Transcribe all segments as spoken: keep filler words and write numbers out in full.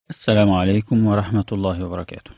السلام عليكم ورحمة الله وبركاته.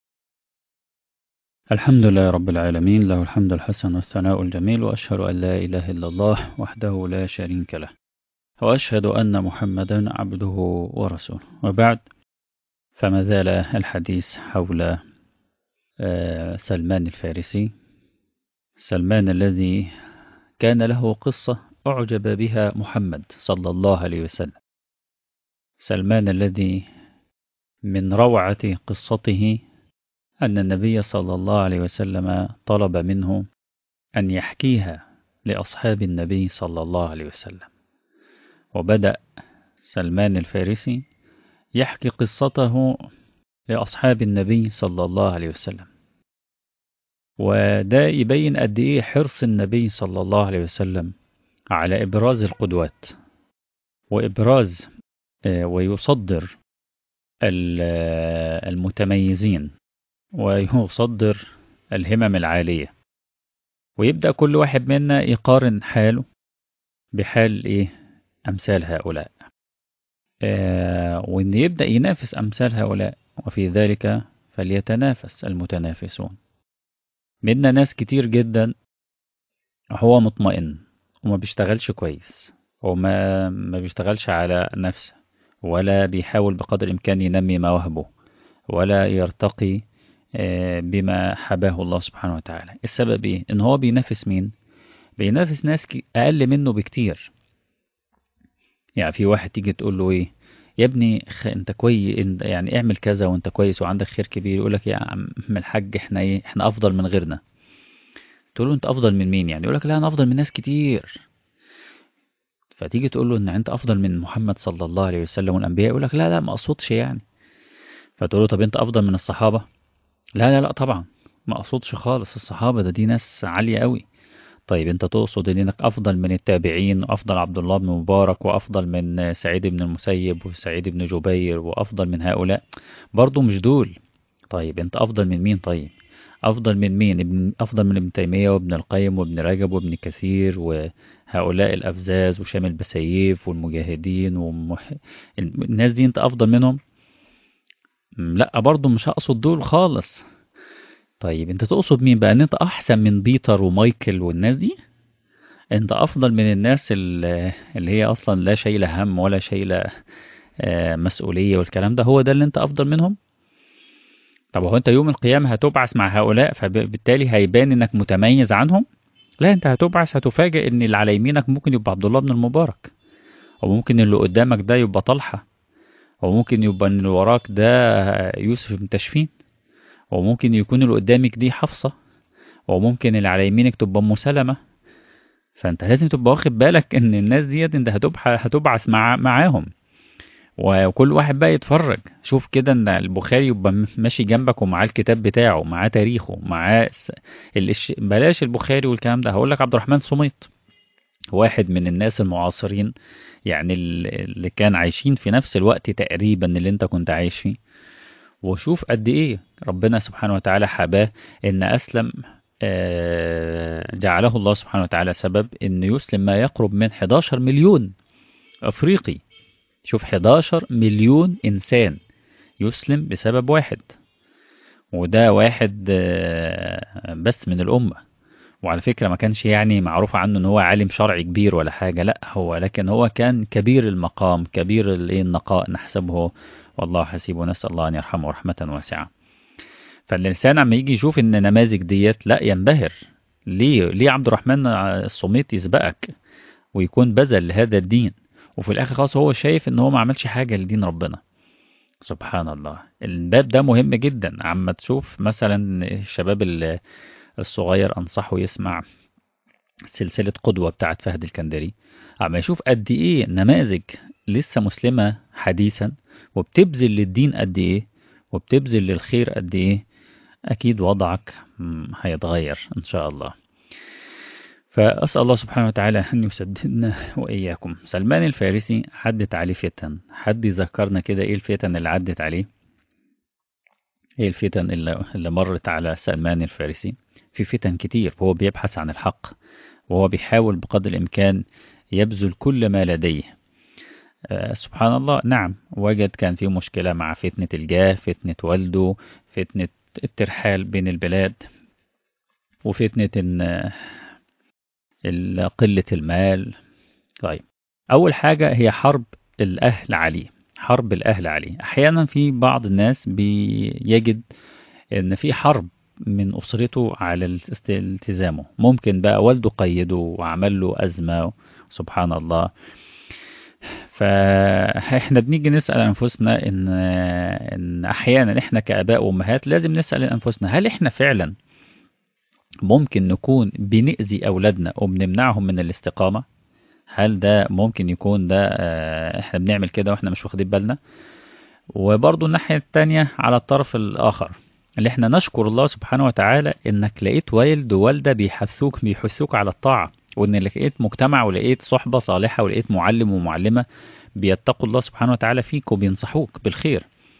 الحمد لله رب العالمين، له الحمد الحسن والثناء الجميل، وأشهد أن لا إله إلا الله وحده لا شريك له، وأشهد أن محمدا عبده ورسوله، وبعد. فما زال الحديث حول آه، سلمان الفارسي. سلمان الذي كان له قصة أعجب بها محمد صلى الله عليه وسلم. سلمان الذي من روعة قصته أن النبي صلى الله عليه وسلم طلب منه أن يحكيها لأصحاب النبي صلى الله عليه وسلم. وبدأ سلمان الفارسي يحكي قصته لأصحاب النبي صلى الله عليه وسلم، وده يبين قد إيه حرص النبي صلى الله عليه وسلم على إبراز القدوات، وإبراز آه، ويصدر ال- آه، المتميزين، ويصدر الهمم العالية، ويبدأ كل واحد منا يقارن حاله بحال إيه أمثال هؤلاء، آه وإن يبدأ ينافس أمثال هؤلاء، وفي ذلك فليتنافس المتنافسون. منا ناس كتير جدا هو مطمئن وما بيشتغلش كويس، وما ما بيشتغلش على نفسه، ولا بيحاول بقدر الإمكان ينمي مواهبه، ولا يرتقي آه، بما حباه الله سبحانه وتعالى. السبب إيه؟ إن هو بينافس مين؟ بينافس ناس ك- أقل منه بكتير. يعني في واحد تيجي تقول له ايه، يا ابني خ... انت كويس، انت يعني اعمل كذا وانت كويس وعندك خير كبير، يقول لك يا عم الحاج احنا ايه، احنا افضل من غيرنا. تقول له انت افضل من مين يعني؟ يقول لك لا انا افضل من ناس كتير. فتيجي تقول له ان انت افضل من محمد صلى الله عليه وسلم والانبياء، يقول لك لا لا ما اقصدش يعني. فتقول له طب انت افضل من الصحابة؟ لا لا لا طبعا ما اقصدش خالص، الصحابة ده دي ناس عالية قوي. طيب انت تقصد ان انك افضل من التابعين، وافضل عبد الله بن مبارك، وافضل من سعيد بن المسيب وسعيد بن جبير، وافضل من هؤلاء؟ برضو مش دول. طيب انت افضل من مين؟ طيب افضل من مين؟ ابن افضل من ابن تيمية وابن القيم وابن رجب وابن كثير وهؤلاء الافزاز وشامل بسيف والمجاهدين ومح... الناس دي انت افضل منهم؟ م، لا برضو مش هقصد دول خالص. طيب انت تقصد مين بقى؟ ان انت احسن من بيتر ومايكل والناس دي؟ انت افضل من الناس ال- اللي هي اصلا لا شايله هم ولا شايله آه، مسؤوليه والكلام ده، هو ده اللي انت افضل منهم؟ طب هو انت يوم القيامه هتبعث مع هؤلاء، فبالتالي هيبان انك متميز عنهم؟ لا، انت هتبعث هتفاجئ ان اللي على يمينك ممكن يبقى عبد الله بن المبارك، وممكن اللي قدامك ده يبقى طلحه، وممكن يبقى اللي وراك ده يوسف بن تشفين، وممكن يكون اللي قدامك دي حفصه، وممكن اللي على يمينك تبقى ام سلمة. فانت لازم تبقى واخد بالك ان الناس ديت انت هتبحث هتبعث مع معاهم. وكل واحد بقى يتفرج، شوف كده ان البخاري يبقى م- ماشي جنبك ومعاه الكتاب بتاعه، معاه تاريخه، معاه س- الش... بلاش البخاري والكلام ده، هقول لك عبد الرحمن سميط، واحد من الناس المعاصرين، يعني ال- اللي كان عايشين في نفس الوقت تقريبا اللي انت كنت عايش فيه. وشوف قد ايه ربنا سبحانه وتعالى حباه ان اسلم. آه، جعله الله سبحانه وتعالى سبب ان يسلم ما يقرب من حداشر مليون افريقي. شوف حداشر مليون انسان يسلم بسبب واحد، وده واحد آه، بس من الامه. وعلى فكره ما كانش يعني معروف عنه ان هو عالم شرعي كبير ولا حاجه، لا هو لكن هو كان كبير المقام، كبير الايه النقاء نحسبه، والله حسيبه، نسال الله ان يرحمه رحمه واسعه. فالإنسان عم يجي يشوف إن نماذج ديت لا ينبهر. ليه ليه عبد الرحمن الصميت يسبقك ويكون بذل لهذا الدين، وفي الآخر خلاص هو شايف إن هو ما عملش حاجة لدين ربنا؟ سبحان الله. الباب ده مهم جدا. عما تشوف مثلا الشباب ال- الصغير، أنصحه يسمع سلسلة قدوة بتاعت فهد الكندري، عما يشوف قد إيه نماذج لسه مسلمة حديثا، وبتبذل للدين قد إيه، وبتبذل للخير قد إيه. أكيد وضعك مم، هيتغير إن شاء الله. فأسأل الله سبحانه وتعالى أن يسددنا وإياكم. سلمان الفارسي عدت عليه فتن. حد يذكرنا كده إيه الفتن اللي عدت عليه؟ إيه الفتن اللي, اللي مرت على سلمان الفارسي؟ في فتن كتير، وهو بيبحث عن الحق، وهو بيحاول بقدر الإمكان يبذل كل ما لديه. آه، سبحان الله. نعم، وجد كان في مشكلة مع فتنة الجاه، فتنة والده، فتنة الترحال بين البلاد، وفتنة إن ال- قلة المال. طيب، أول حاجة هي حرب الأهل عليه. حرب الأهل عليه، أحيانا في بعض الناس بيجد إن في حرب من أسرته على الاست- التزامه. ممكن بقى والده قيده وعمل له أزمة، سبحان الله. فاحنا بنيجي نسأل أنفسنا إن إن أحيانا إحنا كآباء وأمهات لازم نسأل أنفسنا، هل إحنا فعلا ممكن نكون بنأذي أولادنا وبنمنعهم من الاستقامة؟ هل ده ممكن يكون ده آه، إحنا بنعمل كده وإحنا مش واخدين بالنا؟ وبرضو الناحية التانية على الطرف الآخر، اللي إحنا نشكر الله سبحانه وتعالى إنك لقيت والد ووالدة بيحثوك بيحثوك على الطاعة، وإن لقيت مجتمع ولقيت صحبة صالحة ولقيت معلم ومعلمة بيتقوا الله سبحانه وتعالى فيك وبينصحوك بالخير.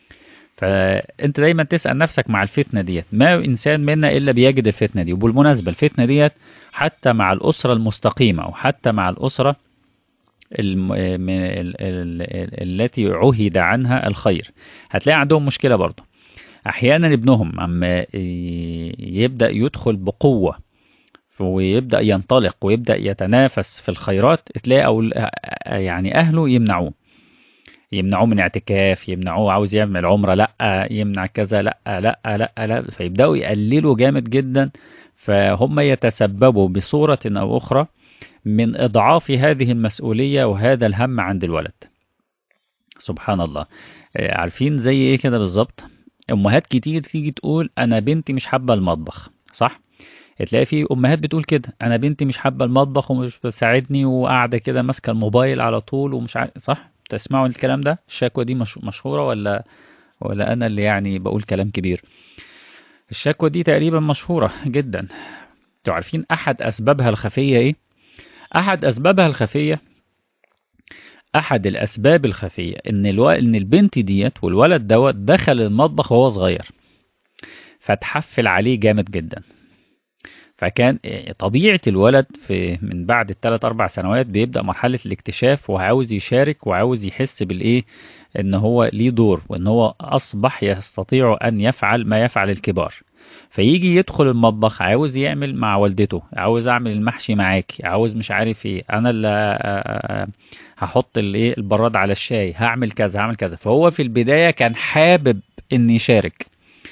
فانت دايما تسأل نفسك مع الفتنة ديت، ما انسان منا الا بيجد الفتنة دي. وبالمناسبة الفتنة ديت حتى مع الأسرة المستقيمة، وحتى مع الأسرة الم... ال... ال... ال... التي عهد عنها الخير، هتلاقي عندهم مشكلة برضه. احيانا ابنهم اما ي- يبدأ يدخل بقوة ويبدأ ينطلق ويبدأ يتنافس في الخيرات، تلاقي أول يعني أهله يمنعوه، يمنعوه من اعتكاف، يمنعوه عاوز يعمل عمرة لا، يمنع كذا لا لا لا لا، فيبدأوا يقللوا جامد جدا. فهم يتسببوا بصورة أو أخرى من إضعاف هذه المسؤولية وهذا الهم عند الولد. سبحان الله. آه، عارفين زي إيه كده بالظبط؟ أمهات كتير تيجي تقول أنا بنتي مش حابة المطبخ، صح؟ تلاقي في امهات بتقول كده، انا بنتي مش حابه المطبخ ومش بتساعدني وقاعده كده ماسكه الموبايل على طول ومش عارف، صح؟ تسمعوا الكلام ده؟ الشكوى دي مش مشهوره ولا ولا انا اللي يعني بقول كلام كبير؟ الشكوى دي تقريبا مشهوره جدا. انتوا عارفين احد اسبابها الخفيه ايه؟ احد اسبابها الخفيه احد الاسباب الخفيه ان الو... ان البنت ديت والولد دوت دخل المطبخ وهو صغير، فتحفل عليه جامد جدا. فكان طبيعة الولد في من بعد الثلاث أربع سنوات بيبدأ مرحلة الاكتشاف، وعاوز يشارك وعاوز يحس بالإيه، إن هو ليه دور وإن هو أصبح يستطيع أن يفعل ما يفعل الكبار. فيجي يدخل المطبخ عاوز يعمل مع والدته، عاوز أعمل المحشي معاك، عاوز مش عارف إيه، أنا اللي آه، هحط الإيه البراد على الشاي، هعمل كذا هعمل كذا. فهو في البداية كان حابب إن يشارك.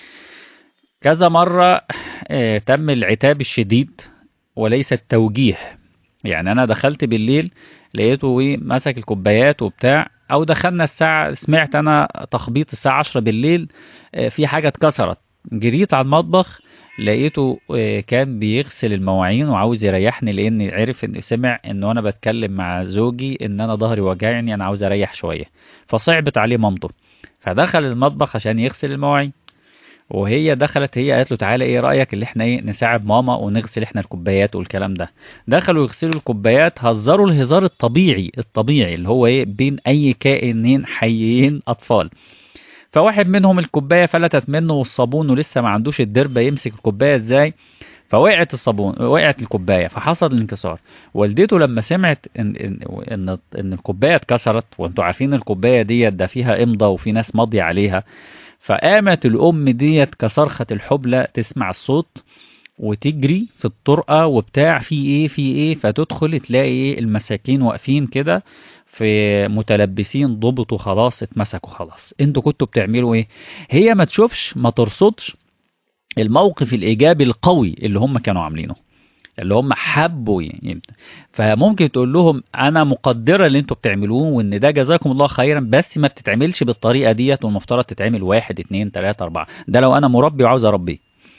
كذا مرة آه، تم العتاب الشديد وليس التوجيه. يعني أنا دخلت بالليل لقيته إيه مسك الكوبايات وبتاع، أو دخلنا الساعة سمعت أنا تخبيط الساعة عشرة بالليل، آه، في حاجة اتكسرت، جريت على المطبخ لقيته آه، كان بيغسل المواعين وعاوز يريحني، لأن عرف إن سمع إن أنا بتكلم مع زوجي إن أنا ظهري وجعني أنا عاوز أريح شوية. فصعبت عليه مامته، فدخل المطبخ عشان يغسل المواعين. وهي دخلت هي قالت له تعالى ايه رأيك اللي احنا ايه نساعد ماما ونغسل احنا الكوبايات والكلام ده. دخلوا يغسلوا الكوبايات، هزروا الهزار الطبيعي الطبيعي اللي هو ايه بين اي كائنين حيين اطفال. فواحد منهم الكوباية فلتت منه والصابون ولسه ما عندوش الدربة يمسك الكوباية ازاي، فوقعت الصابون وقعت الكوباية فحصل الانكسار. والدته لما سمعت ان ان ان, إن الكوباية اتكسرت، وانتوا عارفين الكوباية ديت ده فيها امضة وفي ناس ماضية عليها، فقامت الأم ديت كصرخة الحبلى تسمع الصوت وتجري في الطرقة وبتاع في ايه في ايه، فتدخل تلاقي ايه المساكين واقفين كده في متلبسين ضبطوا خلاص اتمسكوا خلاص. انتوا كنتوا بتعملوا ايه؟ هي ما تشوفش ما ترصدش الموقف الإيجابي القوي اللي هم كانوا عاملينه، اللي هم حبوا يعني. فممكن تقول لهم انا مقدره اللي انتوا بتعملوه وان ده جزاكم الله خيرا، بس ما بتتعملش بالطريقه ديت، والمفترض تتعمل واحد اتنين تلاته اربعه. ده لو انا مربي وعاوز اربي.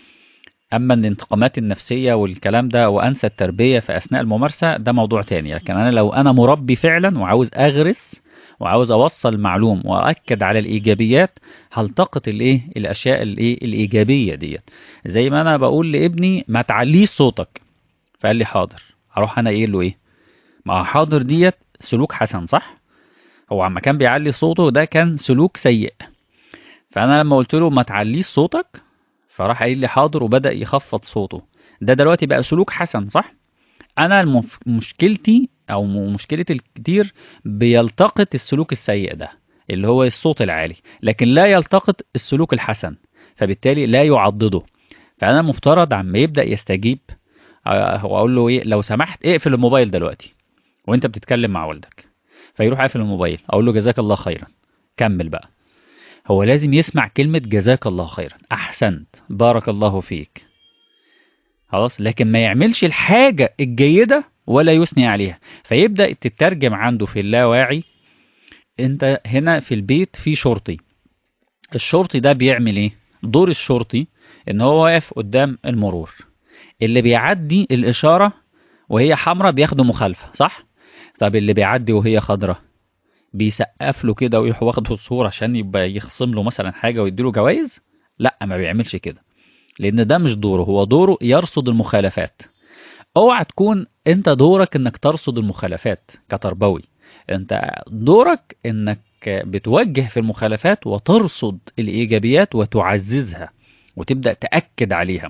اما الانتقامات النفسيه والكلام ده وانسى التربيه في اثناء الممارسه ده موضوع تاني. لكن انا لو انا مربي فعلا وعاوز اغرس وعاوز اوصل معلوم واكد على الايجابيات، هلتقط الايه الاشياء الايه الايجابيه ديت. زي ما انا بقول لابني ما تعليش صوتك، فقال لي حاضر، اروح انا قايل له ايه؟ ما هو حاضر ديت سلوك حسن، صح؟ هو عما كان بيعلي صوته ده كان سلوك سيء. فانا لما قلت له ما تعليش صوتك، فراح قايل لي حاضر وبدأ يخفض صوته، ده دلوقتي بقى سلوك حسن، صح؟ انا المف... مشكلتي او م- مشكله الكتير بيلتقط السلوك السيء ده اللي هو الصوت العالي، لكن لا يلتقط السلوك الحسن، فبالتالي لا يعضده. فانا المفترض عما يبدا يستجيب، آه، هو اقول له ايه، لو سمحت اقفل الموبايل دلوقتي وانت بتتكلم مع والدك، فيروح قافل الموبايل، اقول له جزاك الله خيرا، كمل بقى. هو لازم يسمع كلمة جزاك الله خيرا، احسنت، بارك الله فيك، خلاص، لكن ما يعملش الحاجة الجيدة ولا يثني عليها. فيبدأ تترجم عنده في اللاواعي، انت هنا في البيت في شرطي، الشرطي ده بيعمل ايه؟ دور الشرطي ان هو واقف قدام المرور، اللي بيعدي الإشارة وهي حمراء بياخده مخالفة، صح؟ طب اللي بيعدي وهي خضراء بيسقف له كده ويروح واخده الصورة عشان يبقى يخصم له مثلا حاجة ويديله جوائز؟ لا، ما بيعملش كده، لأن ده مش دوره، هو دوره يرصد المخالفات. اوعى تكون انت دورك انك ترصد المخالفات كتربوي، انت دورك انك بتوجه في المخالفات وترصد الإيجابيات وتعززها وتبدأ تأكد عليها.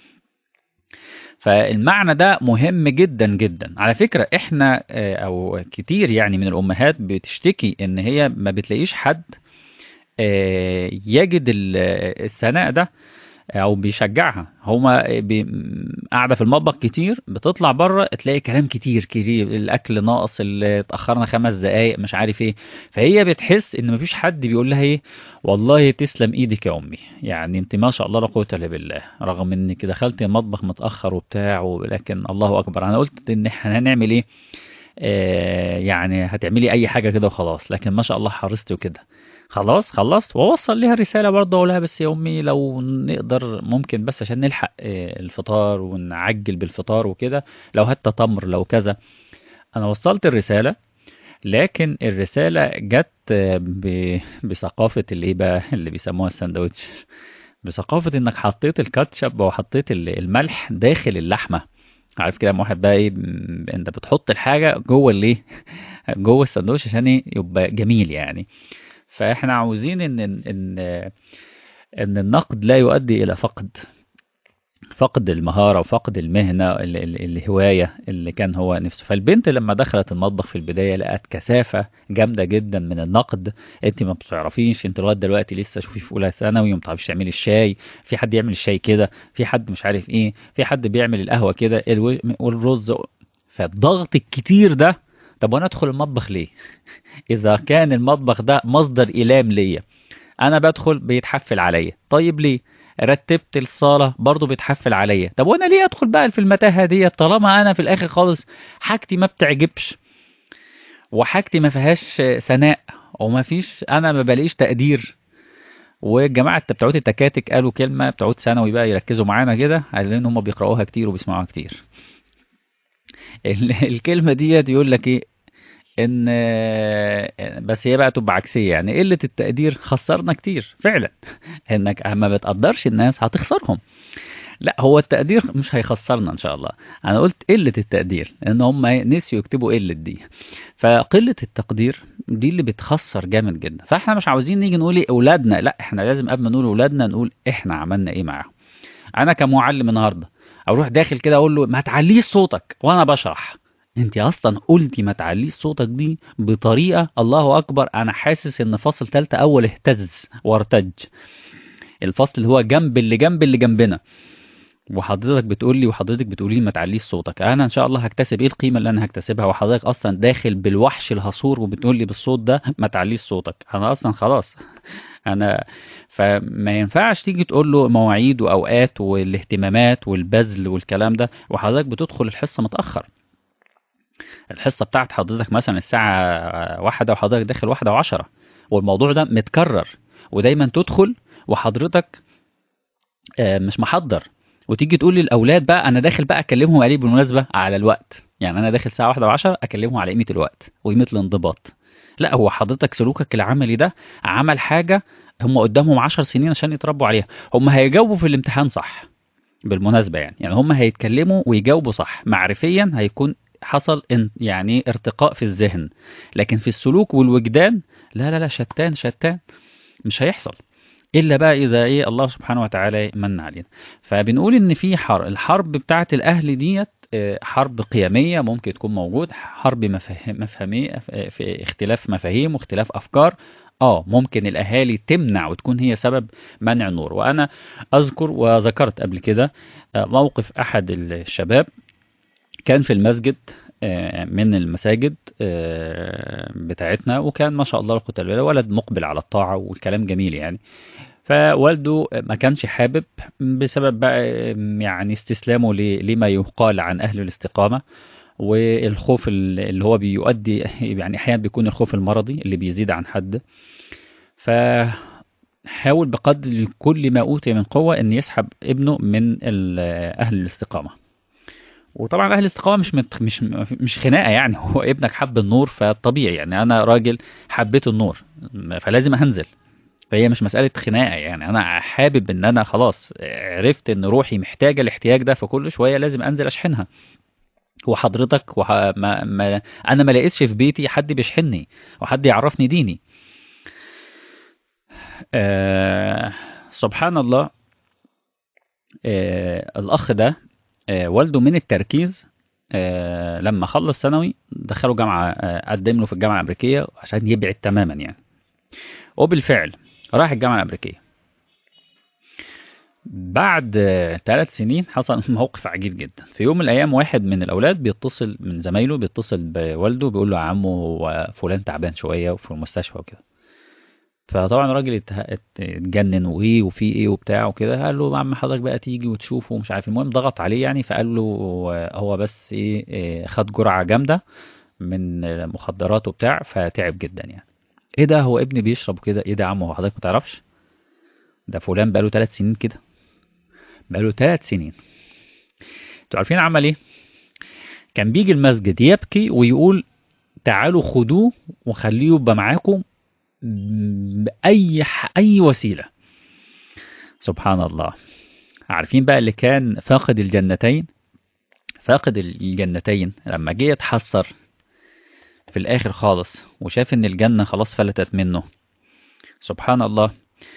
فالمعنى ده مهم جدا جدا. على فكرة احنا آه، او كتير يعني من الامهات بتشتكي ان هي ما بتلاقيش حد آه، يجد ال- الثناء ده او بيشجعها. هما بي- قاعده في المطبخ كتير، بتطلع بره تلاقي كلام كتير كتير، الاكل ناقص، اللي اتاخرنا خمس دقايق، مش عارف ايه. فهي بتحس ان مفيش حد بيقول لها ايه، والله تسلم ايدك يا امي، يعني انت ما شاء الله لا قوه الا بالله، رغم انك دخلت المطبخ متاخر وبتاع، ولكن الله اكبر. انا قلت ان احنا هنعمل ايه، آه يعني هتعملي اي حاجه كده وخلاص، لكن ما شاء الله حرصتي وكده. خلاص خلصت، ووصل ليها الرسالة برضه، أقولها بس يا أمي لو نقدر ممكن بس عشان نلحق آه، الفطار ونعجل بالفطار وكده، لو هات تمر لو كذا. أنا وصلت الرسالة، لكن الرسالة جت آه، ب- بثقافة اللي إيه بقى اللي بيسموها الساندوتش، بثقافة إنك حطيت الكاتشب أو حطيت ال- الملح داخل اللحمة. عارف كده، واحد بقى ايه، م- انت بتحط الحاجة جوه الايه جوه الساندوتش عشان إيه؟ يبقى جميل يعني. فاحنا عاوزين ان ان ان النقد لا يؤدي الى فقد فقد المهارة وفقد المهنة، ال- ال- الهواية اللي كان هو نفسه. فالبنت لما دخلت المطبخ في البداية لقت كثافة جامدة جدا من النقد. انت ما بتعرفيش، انت لغاية دلوقتي لسه، شوفي في اولى ثانوي وما بتعرفيش تعملي الشاي، في حد يعمل الشاي كده، في حد مش عارف ايه، في حد بيعمل القهوة كده الو- والرز. فالضغط الكتير ده، طب وانا ادخل المطبخ ليه اذا كان المطبخ ده مصدر الام ليا؟ انا بدخل بيتحفل عليا، طيب ليه؟ رتبت الصالة برضو بيتحفل عليا، طب وانا ليه ادخل بقى في المتاهة دي طالما انا في الاخر خالص حاجتي ما بتعجبش، وحاجتي ما فيهاش ثناء، وما فيش، انا ما بلاقيش تقدير. والجماعة بتوع التكاتك قالوا كلمة، بتوع ثانوي بقى يركزوا معانا كده، لان هم بيقرأوها كتير وبيسمعوها كتير. ال- الكلمة دي يقول لك ايه، ان بس هي بقى تبقى عكسية، يعني قلة التقدير خسرنا كتير فعلا. انك اما بتقدرش الناس هتخسرهم. لا، هو التقدير مش هيخسرنا ان شاء الله، انا قلت قلة التقدير لان هم نسيوا يكتبوا قلة دي. فقلة التقدير دي اللي بتخسر جامد جدا. فاحنا مش عاوزين نيجي نقول ايه اولادنا، لا، احنا لازم قبل ما نقول اولادنا نقول احنا عملنا ايه معاهم. انا كمعلم النهارده اروح داخل كده اقول له ما تعليش صوتك وانا بشرح، انت اصلا قلتي ما تعليش صوتك دي بطريقه الله اكبر، انا حاسس ان فصل تالتة اول اهتز وارتج، الفصل اللي هو جنب اللي جنب اللي جنبنا، وحضرتك بتقول لي وحضرتك بتقولي لي ما تعليش صوتك. انا ان شاء الله هكتسب ايه القيمه اللي انا هكتسبها وحضرتك اصلا داخل بالوحش الهصور وبتقول لي بالصوت ده ما تعليش صوتك؟ انا اصلا خلاص انا. فما ينفعش تيجي تقول له مواعيد واوقات والاهتمامات والبذل والكلام ده وحضرتك بتدخل الحصه متاخر. الحصه بتاعت حضرتك مثلا الساعه واحدة وحضرتك داخل واحدة وعشرة، والموضوع ده متكرر، ودايما تدخل وحضرتك آه، مش محضر، وتيجي تقول للاولاد بقى انا داخل بقى اكلمهم عليه بالمناسبه على الوقت، يعني انا داخل الساعه واحدة وعشرة اكلمهم على قيمه الوقت وقيمه الانضباط. لا، هو حضرتك سلوكك العملي ده عمل حاجه هم قدامهم عشر سنين عشان يتربوا عليها. هم هيجاوبوا في الامتحان صح بالمناسبه، يعني يعني هم هيتكلموا ويجاوبوا صح، معرفيا هيكون حصل ان يعني ارتقاء في الذهن، لكن في السلوك والوجدان لا لا لا، شتان شتان، مش هيحصل الا بقى اذا ايه الله سبحانه وتعالى من علينا. فبنقول ان في حرب، الحرب بتاعت الاهل ديت حرب قيمية ممكن تكون موجود، حرب مفاهيم مفاهيمية، في اختلاف مفاهيم واختلاف أفكار. اه ممكن الأهالي تمنع وتكون هي سبب منع النور. وأنا أذكر وذكرت قبل كده موقف أحد الشباب كان في المسجد من المساجد بتاعتنا، وكان ما شاء الله القوة بالله ولد مقبل على الطاعة والكلام جميل يعني. فوالده ما كانش حابب بسبب بقى يعني استسلامه لما يقال عن أهل الاستقامة، والخوف اللي هو بيؤدي يعني أحيانا بيكون الخوف المرضي اللي بيزيد عن حد. فحاول بقدر كل ما أوتي من قوة أن يسحب ابنه من أهل الاستقامة. وطبعا اهل الاستقامه مش مت... مش مش خناقه يعني، هو ابنك حب النور فطبيعي يعني، انا راجل حبيت النور فلازم هنزل، فهي مش مساله خناقه يعني، انا حابب ان انا خلاص عرفت ان روحي محتاجه الاحتياج ده، فكل شويه لازم انزل اشحنها. وحضرتك وح... ما... ما... انا ما لقيتش في بيتي حد بيشحنني وحد يعرفني ديني. آه... سبحان الله. آه... الاخ ده آه... والده من التركيز آه لما خلص ثانوي دخله جامعة، آه قدم له في الجامعة الأمريكية عشان يبعد تماما يعني. وبالفعل راح الجامعة الأمريكية. بعد آه ثلاث سنين حصل موقف عجيب جدا. في يوم من الأيام واحد من الأولاد بيتصل من زمايله، بيتصل بوالده بيقول له يا عمو هو فلان تعبان شوية وفي المستشفى وكده. فطبعا الراجل اتجنن وايه وفي ايه وبتاع وكده، قال له يا عم حضرتك بقى تيجي وتشوفه ومش عارف، المهم ضغط عليه يعني، فقال له هو بس ايه, إيه خد جرعة جامدة من مخدرات وبتاع فتعب جدا يعني. ايه ده هو ابني بيشرب كده؟ ايه ده يا عم هو حضرتك ما تعرفش ده فلان بقاله ثلاث سنين كده، بقاله ثلاث سنين. انتوا عارفين عمل ايه؟ كان بيجي المسجد يبكي ويقول تعالوا خدوه وخليه يبقى معاكم بأي أي وسيلة. سبحان الله. عارفين بقى اللي كان فاقد الجنتين، فاقد الجنتين لما جه يتحسر في الآخر خالص وشاف إن الجنة خلاص فلتت منه، سبحان الله.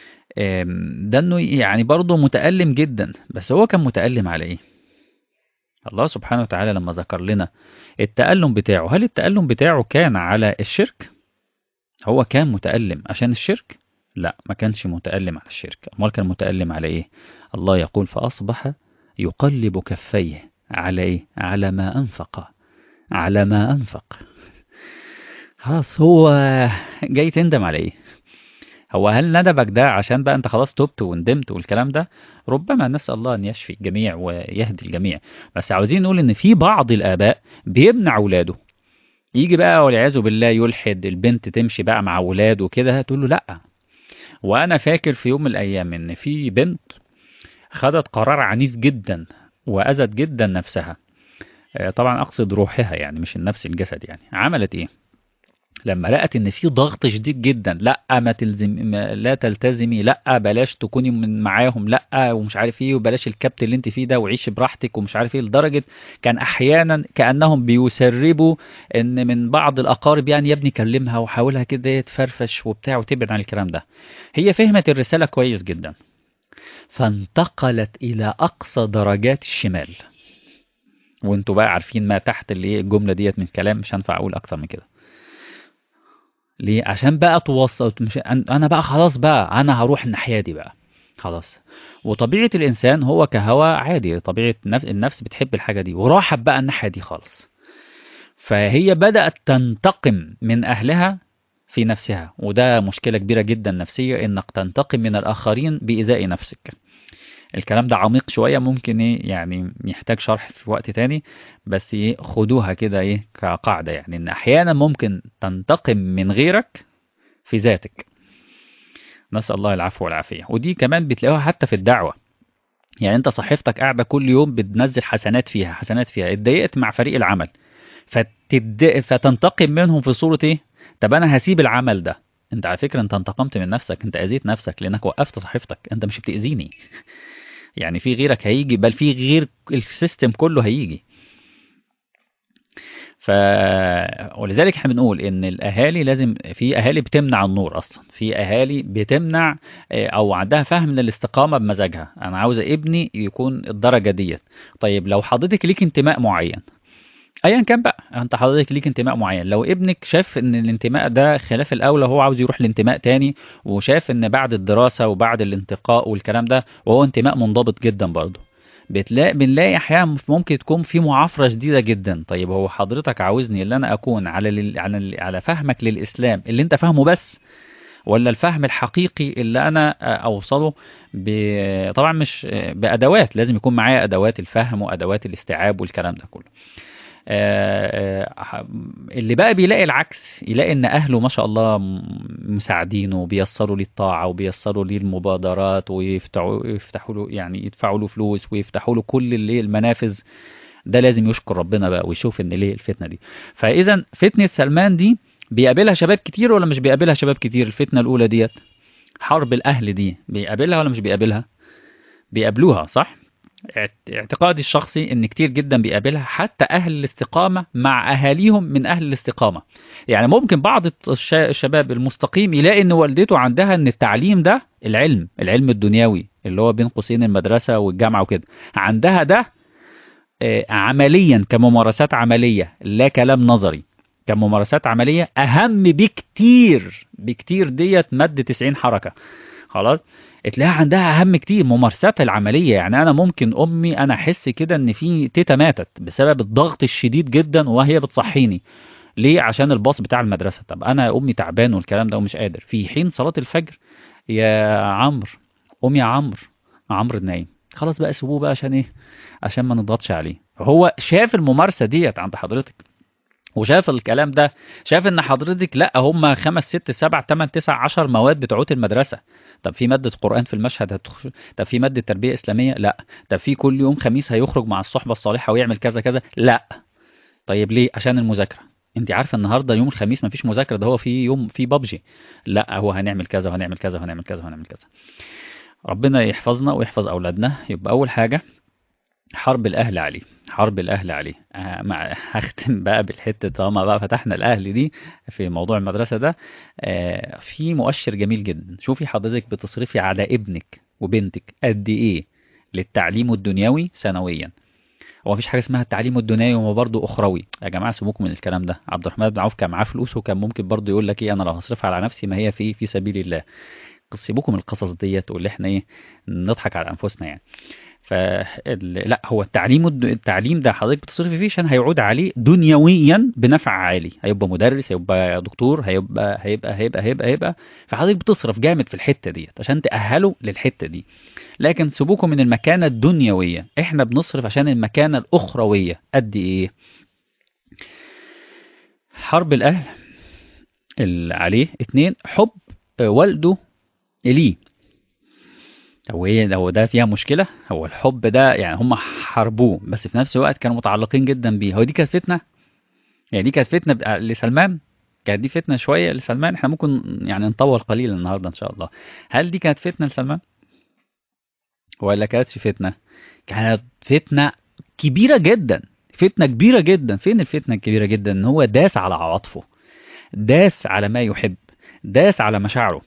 ده إنه يعني برضه متألم جدا، بس هو كان متألم على إيه؟ الله سبحانه وتعالى لما ذكر لنا التألم بتاعه، هل التألم بتاعه كان على الشرك؟ هو كان متألم عشان الشرك؟ لا، ما كانش متألم على الشرك. امال كان متألم على ايه؟ الله يقول فأصبح يقلب كفيه على ايه؟ على ما أنفق، على ما أنفق. خلاص هو جاي تندم على ايه؟ هو هل ندبك ده عشان بقى انت خلاص تبت وندمت والكلام ده؟ ربما، نسأل الله ان يشفي الجميع ويهدي الجميع. بس عاوزين نقول ان في بعض الآباء بيمنع اولاده، يجي بقى والعياذ بالله يلحد، البنت تمشي بقى مع ولاده وكده تقول له لا. وانا فاكر في يوم من الايام ان في بنت خدت قرار عنيف جدا واذت جدا نفسها، طبعا اقصد روحها يعني مش النفس الجسد يعني. عملت ايه لما لقت ان في ضغط شديد جدا؟ لا ما تلزم، ما لا تلتزمي، لا بلاش تكوني من معاهم، لا ومش عارف ايه، وبلاش الكبت اللي انت فيه ده وعيشي براحتك ومش عارف ايه. لدرجه كان احيانا كانهم بيسربوا ان من بعض الاقارب يعني يا ابني كلمها وحاولها كده تفرفش وبتاع وتبعد عن الكلام ده. هي فهمت الرساله كويس جدا فانتقلت الى اقصى درجات الشمال. وانتوا بقى عارفين ما تحت اللي الجمله ديت من كلام، مش هنفع اقول اكتر من كده. ليه؟ عشان بقى توصل، مش انا بقى خلاص بقى انا هروح الناحيه دي بقى خلاص. وطبيعه الانسان هو كهوى عادي، طبيعه النفس بتحب الحاجه دي، وراحت بقى الناحيه دي خالص. فهي بدات تنتقم من اهلها في نفسها، وده مشكله كبيره جدا نفسيه، انك تنتقم من الاخرين بايذاء نفسك. الكلام ده عميق شوية، ممكن ايه يعني يحتاج شرح في وقت تاني، بس ايه خدوها كده ايه كقاعدة، يعني ان احيانا ممكن تنتقم من غيرك في ذاتك. نسأل الله العفو والعافية. ودي كمان بتلاقوها حتى في الدعوة. يعني انت صحيفتك قاعدة كل يوم بتنزل حسنات فيها حسنات فيها، اتضايقت مع فريق العمل فتد... فتنتقم منهم في صورة ايه؟ طب انا هسيب العمل ده. انت على فكرة انت انتقمت من نفسك، انت اذيت نفسك لانك وقفت صحيفتك، انت مش بتأذيني. يعني في غيرك هيجي، بل في غير السيستم كله هيجي. ف ولذلك احنا بنقول ان الاهالي لازم، في اهالي بتمنع النور اصلا، في اهالي بتمنع آه، او عندها فهم للاستقامه بمزاجها، انا عاوزه ابني يكون الدرجه ديت. طيب لو حضرتك ليك انتماء معين ايا كان بقى، انت حضرتك ليك انتماء معين، لو ابنك شاف ان الانتماء ده خلاف الاولى، هو عاوز يروح لانتماء تاني، وشاف ان بعد الدراسه وبعد الانتقاء والكلام ده، وهو انتماء منضبط جدا برضه، بتلاقي بنلاقي احيانا ممكن تكون في معافره شديده جدا. طيب هو حضرتك عاوزني اللي انا اكون على لل... على ال- على فهمك للاسلام اللي انت فاهمه بس، ولا الفهم الحقيقي اللي انا اوصله ب... طبعا مش بادوات، لازم يكون معايا ادوات الفهم وادوات الاستيعاب والكلام ده كله. آه، آه، اللي بقى بيلاقي العكس، يلاقي ان اهله ما شاء الله م- مساعدينه وبيسروا ليه الطاعه وبيسروا ليه المبادرات، ويفتحوا يفتحوا له يعني يدفعوا له فلوس ويفتحوا له كل اللي المنافذ، ده لازم يشكر ربنا بقى ويشوف ان ليه الفتنه دي. فاذا فتنه سلمان دي بيقابلها شباب كتير ولا مش بيقابلها شباب كتير؟ الفتنه الاولى ديت، حرب الاهل دي، بيقابلها ولا مش بيقابلها؟ بيقابلوها صح. اعت- اعتقادي الشخصي ان كتير جدا بيقابلها حتى اهل الاستقامة مع اهاليهم من اهل الاستقامة. يعني ممكن بعض الش- الشباب المستقيم يلاقي ان والدته عندها ان التعليم ده العلم العلم الدنيوي اللي هو بين قوسين المدرسة والجامعة وكده، عندها ده آه، عمليا كممارسات عملية لا كلام نظري، كممارسات عملية اهم بكتير بكتير ديت مادة تسعين حركة. خلاص، تلاقيها عندها اهم كتير ممارساتها العمليه. يعني انا ممكن امي انا احس كده ان في تيتا ماتت بسبب الضغط الشديد جدا وهي بتصحيني، ليه؟ عشان الباص بتاع المدرسه. طب انا امي تعبان والكلام ده ومش قادر، في حين صلاه الفجر يا عمرو، قوم يا عمرو، عمرو نايم، خلاص بقى سيبوه بقى عشان ايه؟ عشان ما نضغطش عليه. هو شاف الممارسه ديت عند حضرتك وشاف الكلام ده، شاف ان حضرتك لا هم خمس ست سبع تمن تسع عشر مواد بتوعات المدرسه. طب في ماده قران في المشهد هتخش، طب في ماده تربيه اسلاميه لا، طب في كل يوم خميس هيخرج مع الصحبه الصالحه ويعمل كذا كذا لا. طيب ليه؟ عشان المذاكره. انت عارفه النهارده يوم الخميس مفيش مذاكره، ده هو في يوم في بابجي. لا، هو هنعمل كذا وهنعمل كذا وهنعمل كذا وهنعمل كذا. ربنا يحفظنا ويحفظ اولادنا. يبقى اول حاجه حرب الاهل عليه، حرب الاهل عليه. آه، مع هختم بقى بالحته طالما بقى فتحنا الاهل دي في موضوع المدرسه ده. آه، في مؤشر جميل جدا، شوفي حضرتك بتصرفي على ابنك وبنتك قد ايه للتعليم الدنيوي سنويا. هو مفيش حاجه اسمها التعليم الدنيوي وهو برضه اخروي يا جماعه، سيبوكم من الكلام ده. عبد الرحمن بن عوف كان معاه فلوس وكان ممكن برضه يقول لك ايه، انا لو هصرفها على نفسي ما هي في في سبيل الله. سيبوكم من القصص ديت واللي احنا ايه نضحك على انفسنا يعني. ف لا، هو التعليم الد- التعليم ده حضرتك بتصرفي فيه عشان هيعود عليه دنيويا بنفع عالي، هيبقى مدرس، هيبقى دكتور، هيبقى هيبقى هيبقى هيبقى هيبقى فحضرتك بتصرف جامد في الحتة ديت عشان تأهله للحتة دي. لكن سيبوكم من المكانة الدنيوية، احنا بنصرف عشان المكانة الأخروية قد ايه. حرب الأهل اللي عليه اتنين، حب آه، والده ليه. هو هي هو ده فيها مشكلة؟ هو الحب ده يعني هم حاربوه بس في نفس الوقت كانوا متعلقين جدا بيه، هو دي كانت فتنة؟ يعني دي كانت فتنة بقى لسلمان؟ كانت دي فتنة شوية لسلمان؟ احنا ممكن يعني نطول قليلا النهاردة ان شاء الله. هل دي كانت فتنة لسلمان ولا كانتش فتنة؟ كانت فتنة كبيرة جدا، فتنة كبيرة جدا. فين الفتنة الكبيرة جدا؟ ان هو داس على عواطفه، داس على ما يحب، داس على مشاعره.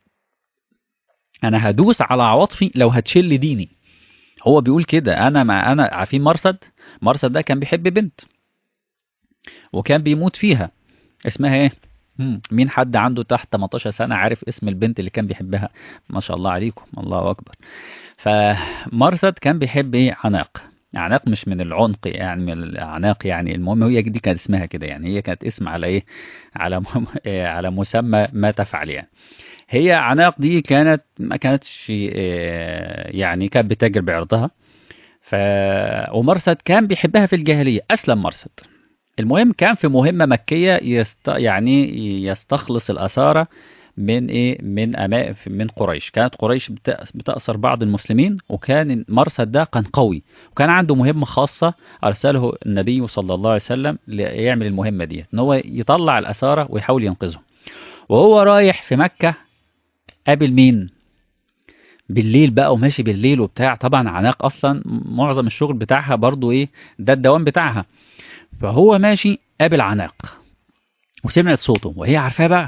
انا هدوس على عواطفي لو هتشل ديني. هو بيقول كده، انا مع انا عارفين مرصد، مرصد ده كان بيحب بنت وكان بيموت فيها. اسمها ايه؟ مم. مين حد عنده تحت تمنتاشر سنة عارف اسم البنت اللي كان بيحبها؟ ما شاء الله عليكم، الله اكبر. فمرصد كان بيحب ايه؟ عناق. عناق مش من العنق يعني، من الاعناق يعني، المهم هي دي كانت اسمها كده يعني، هي كانت اسم على ايه؟ على م... على مسمى ما تفعل يعني. هي عناق دي كانت ما كانتش آه، يعني كانت بتجري بعرضها. ف ومرثد كان بيحبها في الجاهلية، أسلم مرثد. المهم كان في مهمة مكية يست... يعني يستخلص الأسارة من إيه؟ من أما... من قريش. كانت قريش بت... بتأسر بعض المسلمين، وكان مرثد ده كان قوي وكان عنده مهمة خاصة أرسله النبي صلى الله عليه وسلم ليعمل المهمة دي، إن هو يطلع الأسارة ويحاول ينقذهم. وهو رايح في مكة قابل مين؟ بالليل بقى وماشي بالليل وبتاع، طبعا عناق اصلا معظم الشغل بتاعها برضو ايه؟ ده الدوام بتاعها. فهو ماشي قابل عناق وسمعت صوته وهي عارفاه بقى.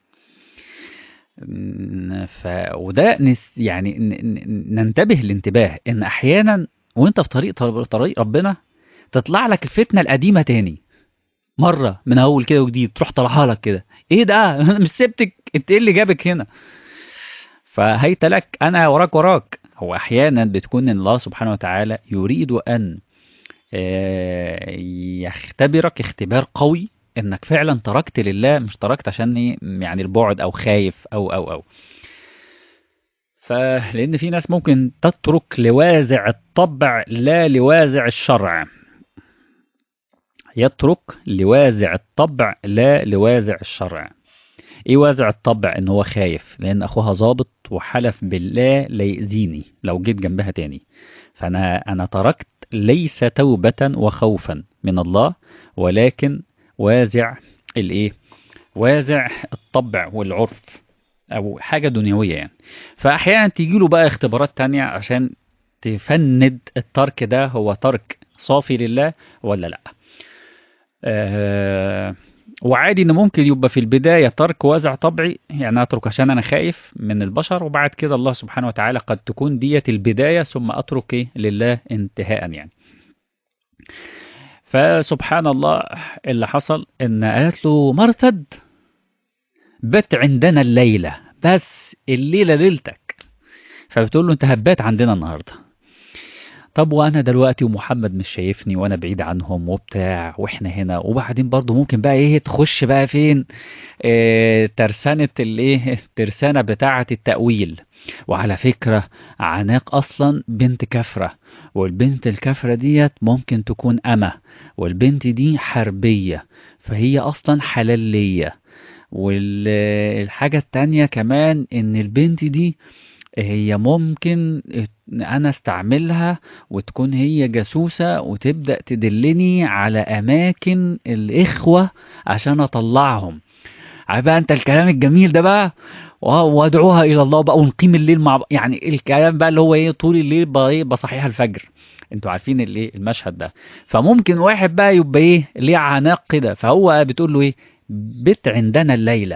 ف... وده نس... يعني ن... ن- ننتبه الانتباه ان احيانا وانت في طريق طريق ربنا تطلع لك الفتنة القديمة تاني مرة من اول كده وجديد، تروح طلعها لك كده، ايه ده انا مش سبتك، انت ايه اللي جابك هنا؟ فهيت لك انا وراك وراك. هو احيانا بتكون إن الله سبحانه وتعالى يريد ان آه، يختبرك اختبار قوي انك فعلا تركت لله، مش تركت عشان ايه يعني البعد او خايف او او او فلان في ناس ممكن تترك لوازع الطبع لا لوازع الشرع. يترك لوازع الطبع لا لوازع الشرع. ايه وازع الطبع؟ ان هو خايف لان اخوها ظابط وحلف بالله لا يأذيني لو جيت جنبها تاني. فانا انا تركت ليس توبة وخوفا من الله، ولكن وازع الايه، وازع الطبع والعرف او حاجة دنيوية يعني. فاحيانا تيجي له بقى اختبارات تانية عشان تفند الترك ده هو ترك صافي لله ولا لا. آه، وعادي ان ممكن يبقى في البداية ترك وازع طبعي، يعني اترك عشان انا خايف من البشر، وبعد كده الله سبحانه وتعالى قد تكون ديت البداية ثم اترك إيه؟ لله انتهاء يعني. فسبحان الله اللي حصل ان قالت له مرثد بات عندنا الليلة، بس الليلة ليلتك. فبتقول له انت هبات عندنا النهاردة. طب وانا دلوقتي ومحمد مش شايفني وانا بعيد عنهم وبتاع واحنا هنا، وبعدين برضو ممكن بقى ايه تخش بقى فين آه، ترسانة الايه الترسانة بتاعة التأويل. وعلى فكرة عناق اصلا بنت كفرة، والبنت الكفرة ديت ممكن تكون أمة، والبنت دي حربية فهي اصلا حلال ليا. والحاجة التانية كمان ان البنت دي هي ممكن انا استعملها وتكون هي جاسوسة وتبدأ تدلني على اماكن الاخوة عشان اطلعهم. عارف بقى انت الكلام الجميل ده بقى، و- وادعوها الى الله بقى ونقيم الليل مع بعض. يعني الكلام بقى اللي هو ايه طول الليل بقى ايه بصحيح الفجر. انتوا عارفين الايه المشهد ده. فممكن واحد بقى يبقى ايه ليه عناق كده، فهو بتقول له ايه بت عندنا الليلة.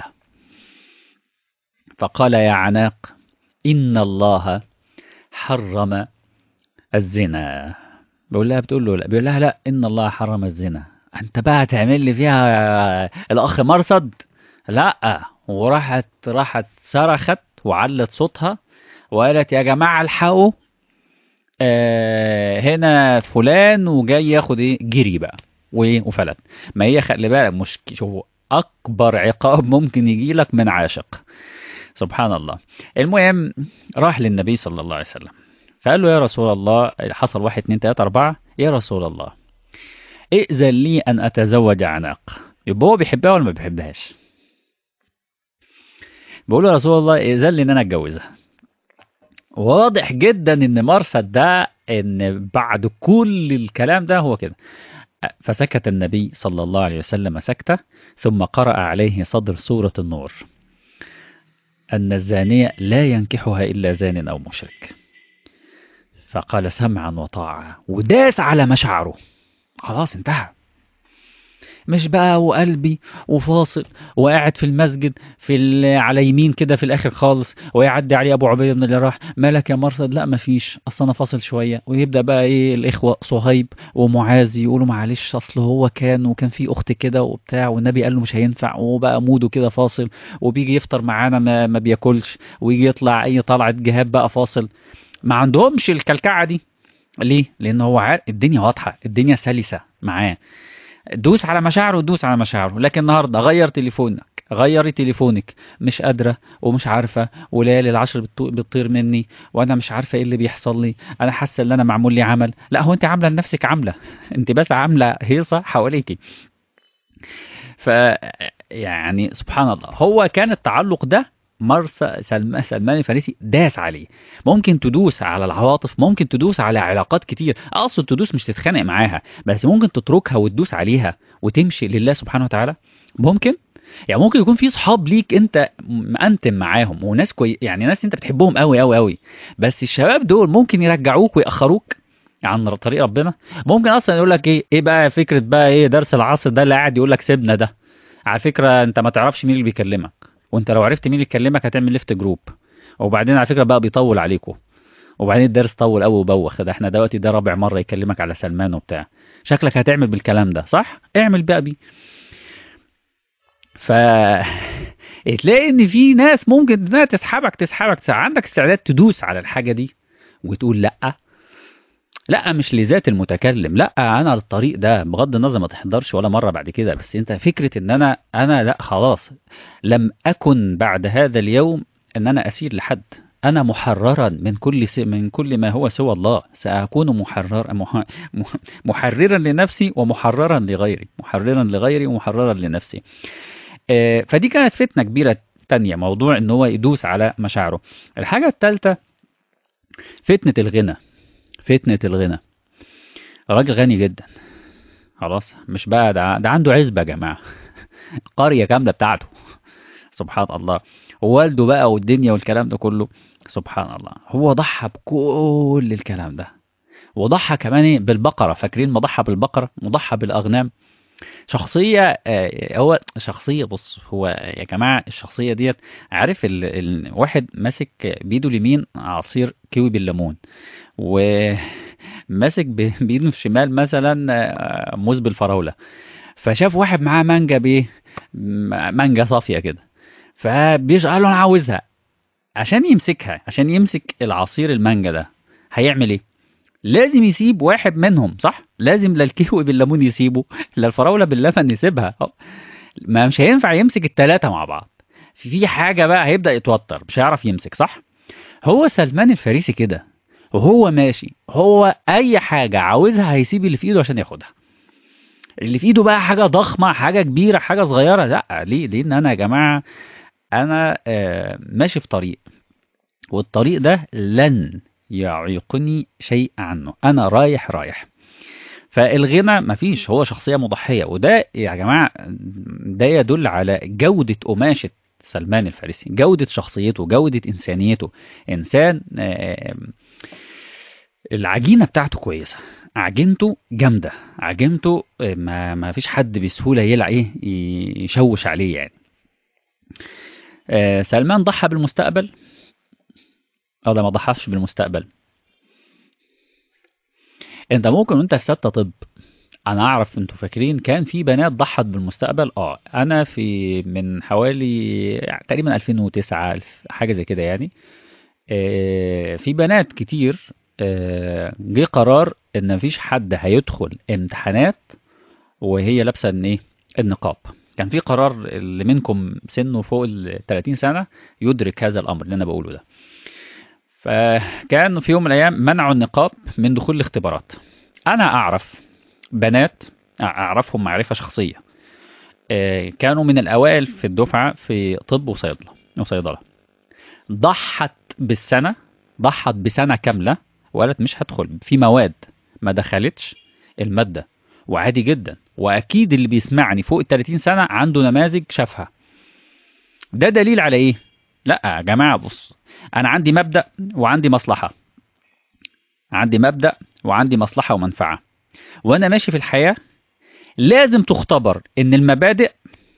فقال يا عناق ان الله حرم الزنا. بيقول لها بتقول له لا، بيقول لها لا ان الله حرم الزنا. انت بقى هتعمل لي فيها الاخ مرصد؟ لا. وراحت راحت صرخت وعلت صوتها وقالت يا جماعة الحقوا، آه هنا فلان وجاي ياخد ايه جري بقى وايه وفلت. ما هي خلي بالك مش شوفوا اكبر عقاب ممكن يجي لك من عاشق. سبحان الله. المهم راح للنبي صلى الله عليه وسلم فقال له يا رسول الله حصل واحد اتنين تلاتة أربعة، يا رسول الله ائذن لي أن أتزوج عناق. يبقى هو بيحبها ولا ما بيحبهاش؟ بقول له يا رسول الله ائذن لي إن أنا أتجوزها. واضح جدا إن مرثد ده إن بعد كل الكلام ده هو كده. فسكت النبي صلى الله عليه وسلم سكتة، ثم قرأ عليه صدر سورة النور أن الزانية لا ينكحها إلا زان أو مشرك. فقال سمعا وطاعة وداس على مشاعره. خلاص انتهى. مش بقى وقلبي وفاصل وقاعد في المسجد في ال- على يمين كده في الاخر خالص ويعدي عليه ابو عبيده بن الجراح مالك يا مرصد، لا مفيش اصل انا فاصل شويه. ويبدا بقى ايه الاخوه صهيب ومعاذ يقولوا معلش اصل هو كان وكان في اخت كده وبتاع والنبي قال له مش هينفع وبقى موده كده فاصل، وبيجي يفطر معانا ما, ما بياكلش، ويجي يطلع اي طلعه جهاد بقى فاصل. ما عندهمش الكلكعه دي. ليه؟ لان هو عارف الدنيا واضحه الدنيا سلسه معاه. دوس على مشاعره دوس على مشاعره. لكن النهارده غير تليفونك غيري تليفونك مش قادره ومش عارفه وليالي العشر بتطو- بتطير مني وانا مش عارفه ايه اللي بيحصل لي، انا حاسه ان انا معمول لي عمل. لا هو انت عامله لنفسك عامله انت بس عامله هيصه حواليكي. ف يعني سبحان الله هو كان التعلق ده مرسى سلمان سلمان الفارسي داس عليه. ممكن تدوس على العواطف، ممكن تدوس على علاقات كتير، اقصد تدوس مش تتخانق معاها، بس ممكن تتركها وتدوس عليها وتمشي لله سبحانه وتعالى. ممكن يعني ممكن يكون في صحاب ليك انت مأنتم معاهم وناس كوي يعني ناس انت بتحبهم قوي قوي قوي، بس الشباب دول ممكن يرجعوك ويأخروك. عن طريق ربنا. ممكن اصلا يقول لك ايه ايه بقى فكره بقى ايه درس العصر ده اللي قاعد يقول لك سيبنا ده. على فكره انت ما تعرفش مين اللي بيكلمك، وانت لو عرفت مين اللي بيكلمك هتعمل ليفت جروب، وبعدين على فكره بقى بيطول عليكم، وبعدين الدرس طول قوي وبوخ، ده احنا دلوقتي ده رابع مره يكلمك على سلمان وبتاع، شكلك هتعمل بالكلام ده صح؟ اعمل بقى بيه. ف تلاقي ان في ناس ممكن انها تسحبك تسحبك تسحبك. عندك استعداد تدوس على الحاجه دي وتقول لا. لا مش لذات المتكلم، لا انا الطريق ده بغض النظر ما تحضرش ولا مره بعد كده، بس انت فكره ان انا انا لا خلاص لم اكن بعد هذا اليوم ان انا اسير لحد، انا محررا من كل س... من كل ما هو سوى الله، ساكون محرر مح... مح- محررا لنفسي ومحررا لغيري، محررا لغيري ومحررا لنفسي. آه، فدي كانت فتنه كبيره تانية، موضوع ان هو يدوس على مشاعره. الحاجه الثالثه فتنه الغنى. فتنه الغنى، راجل غني جدا خلاص، مش بقى ده, ده عنده عزبة يا جماعة قرية كاملة بتاعته، سبحان الله، ووالده بقى والدنيا والكلام ده كله، سبحان الله. هو ضحى بكل الكلام ده، وضحى كمان ايه بالبقرة، فاكرين ما ضحى بالبقرة وضحى بالأغنام. شخصية آه، هو شخصية، بص هو يا جماعة الشخصية ديت، عارف ال... ال... واحد ماسك بإيده اليمين عصير كيوي بالليمون، وماسك ب- بإيده الشمال مثلا آه، موز بالفراولة، فشاف واحد معاه مانجا بايه، م- مانجا صافيه كده، فبيش قال له انا عاوزها. عشان يمسكها، عشان يمسك العصير المانجا ده هيعمل ايه؟ لازم يسيب واحد منهم صح، لازم لا الكيوي بالليمون يسيبه لا الفراوله باللبن يسيبها، أه، ما مش هينفع يمسك التلاتة مع بعض، في حاجه بقى هيبدا يتوتر مش هيعرف يمسك صح. هو سلمان الفارسي كده، وهو ماشي هو اي حاجه عاوزها هيسيب اللي في ايده عشان ياخدها. اللي في ايده بقى حاجه ضخمه حاجه كبيره حاجه صغيره، لا ليه؟ لان انا يا جماعه انا آه، ماشي في طريق، والطريق ده لن يعيقني شيء عنه، انا رايح رايح. فالغنى مفيش، هو شخصيه مضحيه، وده يا جماعه ده يدل على جوده قماشه سلمان الفارسي، جوده شخصيته، جوده انسانيته. انسان آه، العجينة بتاعته كويسة، عجينته جامدة، عجينته آه، ما ما فيش حد بسهولة يلع ايه يشوش عليه يعني. آه، سلمان ضحى بالمستقبل، اه ده ما ضحاش بالمستقبل. انت ممكن وانت في ستة طب، انا اعرف انتوا فاكرين كان في بنات ضحت بالمستقبل، اه انا في من حوالي تقريبا ألفين وتسعة الف- حاجة زي كده يعني. آه، في بنات كتير آه، جه قرار ان مفيش حد هيدخل امتحانات وهي لابسه ان ايه النقاب. كان في قرار اللي منكم سنه فوق ال ثلاثين سنه يدرك هذا الامر اللي انا بقوله ده. فكان في يوم من الايام منعوا النقاب من دخول الاختبارات. انا اعرف بنات اعرفهم معرفه شخصيه آه، كانوا من الاوائل في الدفعه في طب وصيدله وصيدله، ضحت بالسنه، ضحت بسنه كامله وقالت مش هدخل في مواد ما دخلتش الماده، وعادي جدا. واكيد اللي بيسمعني فوق ال ثلاثين سنه عنده نماذج شافها. ده دليل على ايه؟ لا يا جماعه بص، انا عندي مبدأ وعندي مصلحه، عندي مبدأ وعندي مصلحه ومنفعه، وانا ماشي في الحياه لازم تختبر ان المبادئ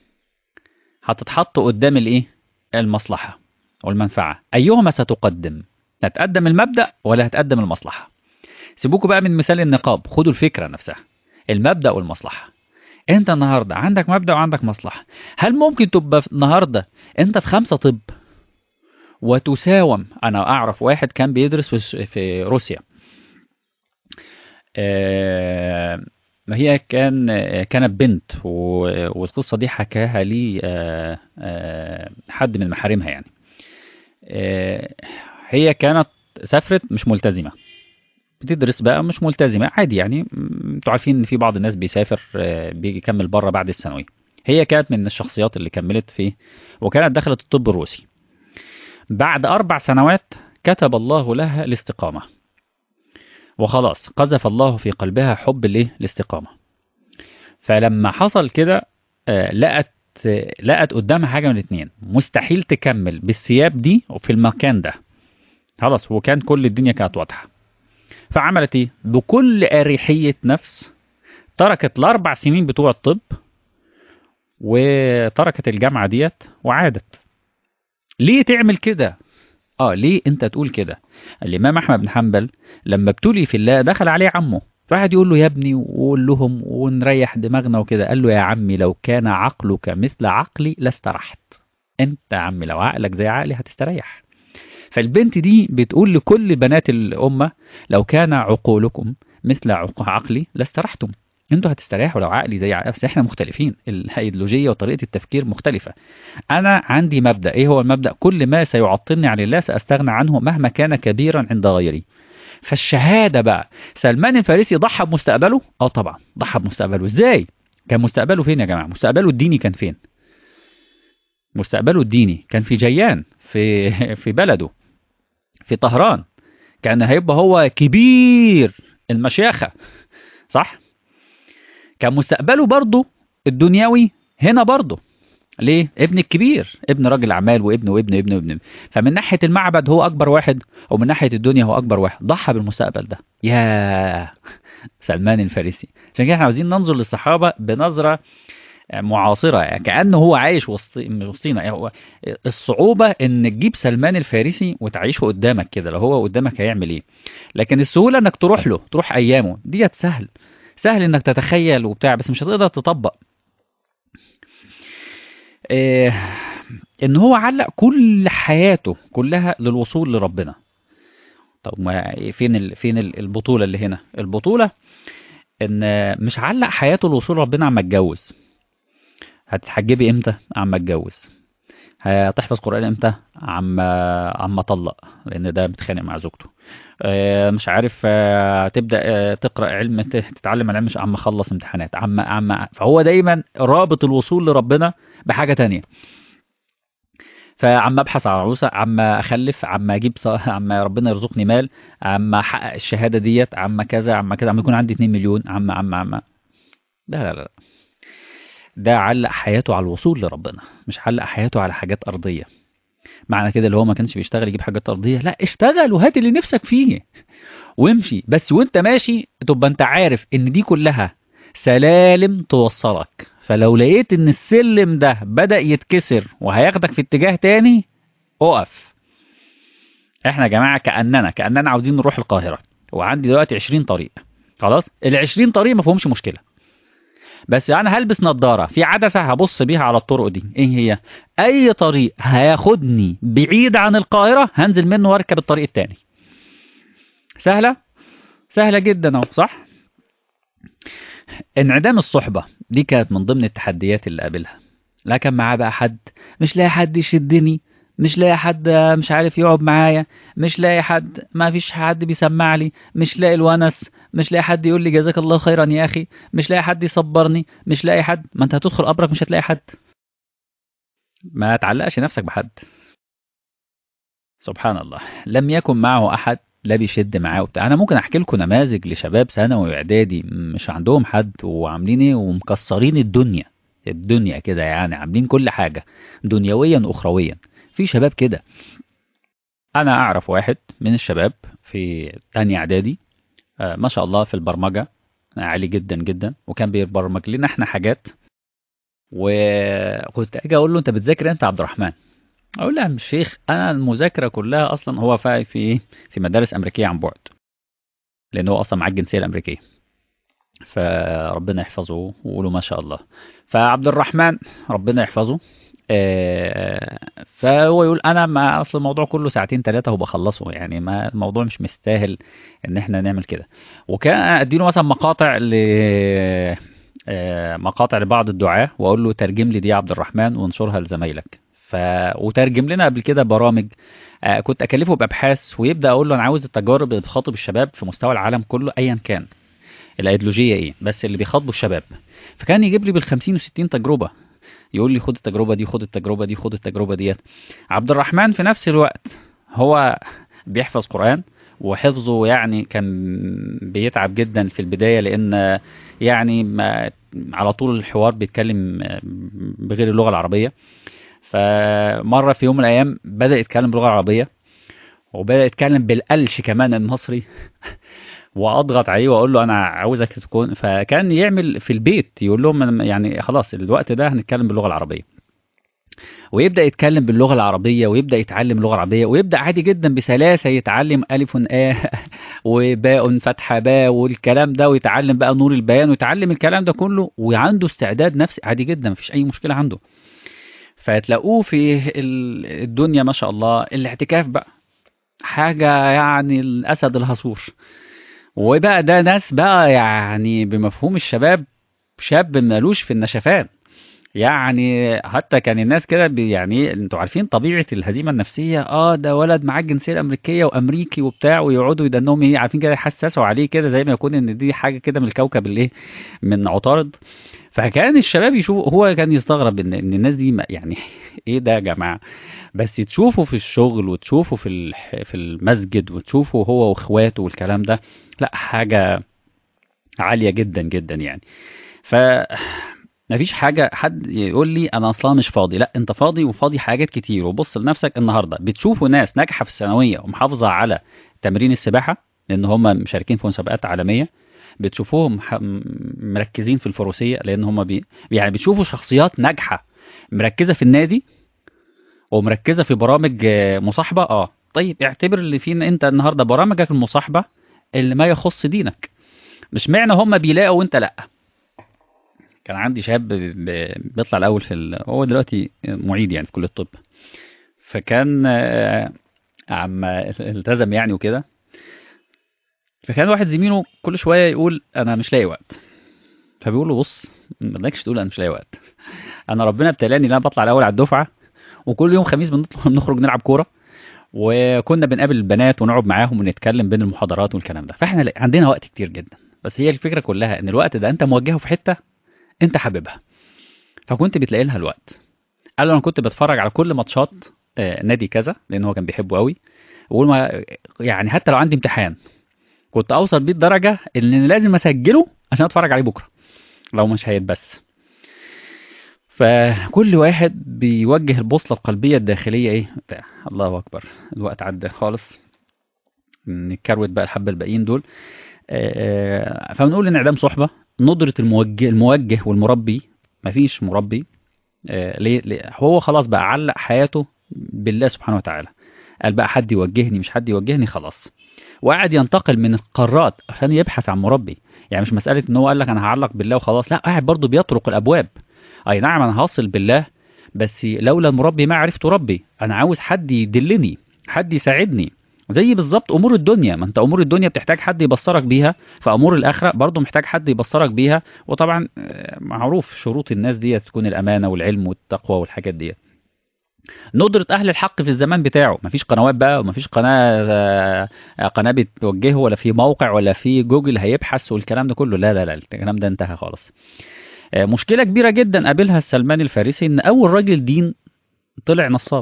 هتتحط قدام الايه المصلحه والمنفعه، ايهما ستقدم؟ هتقدم المبدأ ولا هتقدم المصلحه؟ سيبوكوا بقى من مثال النقاب، خدوا الفكره نفسها، المبدأ والمصلحه. انت النهارده عندك مبدأ وعندك مصلحه، هل ممكن تبقى في- النهارده انت في خمسة طب وتساوم؟ انا اعرف واحد كان بيدرس في في روسيا، آه، ما هي كان آه، كانت بنت و- والقصه دي حكاها لي آه، آه، حد من محارمها يعني. آه، هي كانت سافرت مش ملتزمه، بتدرس بقى مش ملتزمه عادي يعني، م، انتوا عارفين ان في بعض الناس بيسافر آه، بيكمل بره بعد الثانويه. هي كانت من الشخصيات اللي كملت فيه، وكانت دخلت الطب الروسي. بعد أربع سنوات كتب الله لها الاستقامة، وخلاص قذف الله في قلبها حب الايه الاستقامة. فلما حصل كده آه، لقت آه، لقت قدامها حاجة من الاتنين، مستحيل تكمل بالثياب دي وفي المكان ده، خلاص وكان كل الدنيا كانت واضحة. فعملت ايه بكل اريحيه نفس؟ تركت الاربع سنين بتوع الطب وتركت الجامعه ديت وعادت. ليه تعمل كده؟ اه ليه انت تقول كده؟ الامام احمد بن حنبل لما ابتلي في الله دخل عليه عمه، فقعد يقول له يا ابني وقول لهم ونريح دماغنا وكده. قال له يا عمي لو كان عقلك مثل عقلي لاسترحت. انت يا عمي لو عقلك زي عقلي هتستريح. فالبنت دي بتقول لكل بنات الامه لو كان عقولكم مثل عق- عقلي لاسترحتم. انتوا هتستريحوا لو عقلي زي عقلي، بس احنا مختلفين، الايديولوجيه وطريقه التفكير مختلفه. انا عندي مبدأ، ايه هو المبدأ؟ كل ما سيعطلني عن الله سأستغنى عنه مهما كان كبيرا عند غيري. فالشهادة بقى، سلمان الفارسي ضحى بمستقبله؟ اه طبعا ضحى بمستقبله. ازاي؟ كان مستقبله فين يا جماعة؟ مستقبله الديني كان فين؟ مستقبله الديني كان في جيان، في في بلده، في طهران. كان هيبقى هو كبير المشيخة، صح؟ كان مستقبله برضه الدنيوي هنا برضه. ليه؟ ابن الكبير، ابن راجل اعمال، وابن وابن ابن وابن. فمن ناحيه المعبد هو اكبر واحد، ومن ناحيه الدنيا هو اكبر واحد. ضحى بالمستقبل ده. يا سلمان الفارسي. عشان كده احنا عاوزين ننظر للصحابه بنظره معاصره، يعني كانه هو عايش وسط وسطينا. يعني هو الصعوبه ان تجيب سلمان الفارسي وتعيشه قدامك كده، لو هو قدامك هيعمل ايه. لكن السهوله انك تروح له، تروح ايامه ديت سهل. سهل انك تتخيل وبتاع، بس مش هتقدر تطبق. إيه، ان هو علق كل حياته كلها للوصول لربنا. طب ما فين ال... فين ال- البطولة اللي هنا؟ البطولة ان مش علق حياته للوصول لربنا عما اتجوز. هتتحجبي امتى؟ عما اتجوز. هتحفظ قرآن امتى؟ عما عما طلق، لان ده بيتخانق مع زوجته. آه، مش عارف، آه، تبدأ آه، تقرأ علم، ت- تتعلم العلم، مش عما خلص امتحانات، عما عما فهو دايما رابط الوصول لربنا بحاجة تانية. فعم ابحث عن عروسه، عم اخلف، عم اجيب ص... عم ربنا يرزقني مال، عم احقق الشهاده ديت، عم كذا، عم كذا، عم يكون عندي اتنين مليون، عم عم عم لا لا لا. ده علق حياته على الوصول لربنا، مش علق حياته على حاجات ارضيه. معنى كده اللي هو ما كانش بيشتغل يجيب حاجات ارضيه؟ لا، اشتغل وهات اللي نفسك فيه وامشي. بس وانت ماشي تبقى انت عارف ان دي كلها سلالم توصلك. فلو لقيت ان السلم ده بدأ يتكسر وهياخدك في اتجاه تاني، اقف. احنا يا جماعه كاننا كاننا عاوزين نروح القاهره، وعندي دلوقتي عشرين طريق. خلاص، ال عشرين طريق ما فيهمش مشكله، بس انا هلبس نظاره في عدسه هبص بيها على الطرق دي. ايه هي؟ اي طريق هياخدني بعيد عن القاهره هنزل منه واركب الطريق التاني. سهله، سهله جدا اهو، صح؟ انعدام الصحبه دي كانت من ضمن التحديات اللي قابلها. لا كان معاه بقى حد، مش لاقي حد يشدني، مش لاقي حد مش عارف يقعد معايا، مش لاقي حد، ما فيش حد بيسمع لي، مش لاقي الونس، مش لاقي حد يقول لي جزاك الله خيرا يا اخي، مش لاقي حد يصبرني، مش لاقي حد. ما انت هتدخل قبرك مش هتلاقي حد. ما تعلقش نفسك بحد. سبحان الله، لم يكن معه احد لا بيشد معاه وبتاع. انا ممكن احكي لكم نماذج لشباب ثانوي واعدادي مش عندهم حد وعاملين ايه ومكسرين الدنيا. الدنيا كده يعني، عاملين كل حاجه دنيويا واخرويا. في شباب كده. انا اعرف واحد من الشباب في تانية اعدادي، آه، ما شاء الله في البرمجه عالي جدا جدا، وكان بيبرمج لنا احنا حاجات. وكنت اجي اقول له انت بتذاكر انت يا عبد الرحمن؟ اقول له يا عم الشيخ انا المذاكره كلها اصلا، هو في في ايه، في مدارس امريكيه عن بعد، لان هو اصلا معاه الجنسيه الامريكيه. فربنا يحفظه وقولوا ما شاء الله. فعبد الرحمن ربنا يحفظه، آه، فهو يقول انا ما اصل الموضوع كله ساعتين ثلاثه وبخلصه، يعني ما الموضوع مش مستاهل ان احنا نعمل كده. وكان اديله مثلا مقاطع ل آه، مقاطع لبعض الدعاة واقول له ترجم لي دي يا عبد الرحمن وانشرها لزمايلك. ف وترجم لنا قبل كده برامج. آه، كنت اكلفه بابحاث ويبدا اقول له انا عاوز التجارب اللي بتخاطب الشباب في مستوى العالم كله ايا كان الايديولوجيه ايه، بس اللي بيخاطبوا الشباب. فكان يجيب لي بالخمسين وستين تجربه، يقول لي خد التجربه دي، خد التجربه دي، خد التجربه ديت. عبد الرحمن في نفس الوقت هو بيحفظ قرآن، وحفظه يعني كان بيتعب جدا في البداية، لأن يعني ما على طول الحوار بيتكلم بغير اللغة العربية. فمرة في يوم من الأيام بدأ يتكلم باللغة العربية، وبدأ يتكلم بالقلش كمان المصري. واضغط عليه واقول له انا عاوزك تكون. فكان يعمل في البيت يقول لهم يعني خلاص الوقت ده هنتكلم باللغه العربيه، ويبدا يتكلم باللغه العربيه ويبدا يتعلم اللغه العربيه، ويبدا عادي جدا بسلاسه يتعلم الف آ وباء فتحه باء والكلام ده، ويتعلم بقى نور البيان ويتعلم الكلام ده كله، وعنده استعداد نفسي عادي جدا مفيش اي مشكله عنده. فتلاقوه في ال- الدنيا ما شاء الله الاعتكاف بقى حاجه يعني الاسد الهصور. وبقى ده ناس بقى يعني بمفهوم الشباب، شاب مالوش في النشفان. يعني حتى كان الناس كده بي- يعني انتوا عارفين طبيعة الهزيمة النفسية، اه ده ولد معاه الجنسية الأمريكية وأمريكي وبتاع، ويقعدوا يدنهم ايه عارفين كده يحسسوا عليه كده زي ما يكون ان دي حاجة كده من الكوكب الايه، من عطارد. فكان الشباب يشوف، هو كان يستغرب ان ان الناس دي ما- يعني ايه ده يا جماعة. بس تشوفه في الشغل وتشوفه في الح- في المسجد وتشوفه هو واخواته والكلام ده، لا حاجة عالية جدا جدا يعني. ف مفيش حاجة حد يقول لي أنا أصلا مش فاضي، لا أنت فاضي وفاضي حاجات كتير. وبص لنفسك النهاردة بتشوفوا ناس ناجحة في الثانوية ومحافظة على تمرين السباحة لأن هم مشاركين في مسابقات عالمية، بتشوفوهم ح- م- مركزين في الفروسية لأن هم بي... يعني بتشوفوا شخصيات ناجحة مركزة في النادي ومركزة في برامج آه، مصاحبة. اه طيب اعتبر اللي فينا انت النهاردة برامجك المصاحبة اللي ما يخص دينك، مش معنى هم بيلاقوا وانت لا. كان عندي شاب ب- ب- بيطلع الاول في ال... هو دلوقتي معيد يعني في كليه الطب. فكان آه، عم التزم يعني وكده. فكان واحد زميله كل شويه يقول انا مش لاقي وقت. فبيقول له بص ما بدكش تقول انا مش لاقي وقت، انا ربنا ابتلاني ان انا بطلع الاول على الدفعه، وكل يوم خميس بنطلع بنخرج نلعب كوره، وكنا بنقابل البنات ونقعد معاهم ونتكلم بين المحاضرات والكلام ده، فاحنا لا- عندنا وقت كتير جدا. بس هي الفكره كلها ان الوقت ده انت موجهه في حته انت حاببها، فكنت بتلاقي لها الوقت. قال له انا كنت بتفرج على كل ماتشات آه، نادي كذا لان هو كان بيحبه قوي. وقول ما يعني حتى لو عندي امتحان كنت اوصل بيه الدرجه ان لازم اسجله عشان اتفرج عليه بكره لو مش هيتبس. فكل واحد بيوجه البوصله القلبيه الداخليه ايه بتاع. الله اكبر، الوقت عدى خالص، نكروت بقى الحبه الباقيين دول. آه، فبنقول انعدام صحبه، ندره الموجه الموجه والمربي. مفيش مربي. آه، ليه؟ ليه؟ هو خلاص بقى علق حياته بالله سبحانه وتعالى، قال بقى حد يوجهني مش حد يوجهني خلاص. وقعد ينتقل من القارات عشان يبحث عن مربي. يعني مش مسألة ان هو قال لك انا هعلق بالله وخلاص، لا قاعد برضه بيطرق الابواب. اي نعم انا هصل بالله، بس لولا المربي ما عرفت ربي. انا عاوز حد يدلني، حد يساعدني. زي بالظبط امور الدنيا، ما انت امور الدنيا بتحتاج حد يبصرك بيها، فامور الاخره برضه محتاج حد يبصرك بيها. وطبعا آه، معروف شروط الناس دي تكون الامانه والعلم والتقوى والحاجات دي. ندرة أهل الحق في الزمان بتاعه، مفيش قنوات بقى ومفيش قناة آه، قناة بتوجهه ولا في موقع ولا في جوجل هيبحث والكلام ده كله، لا لا لا الكلام ده انتهى خالص. آه، مشكلة كبيرة جدا قابلها السلمان الفارسي إن أول راجل دين طلع نصاب.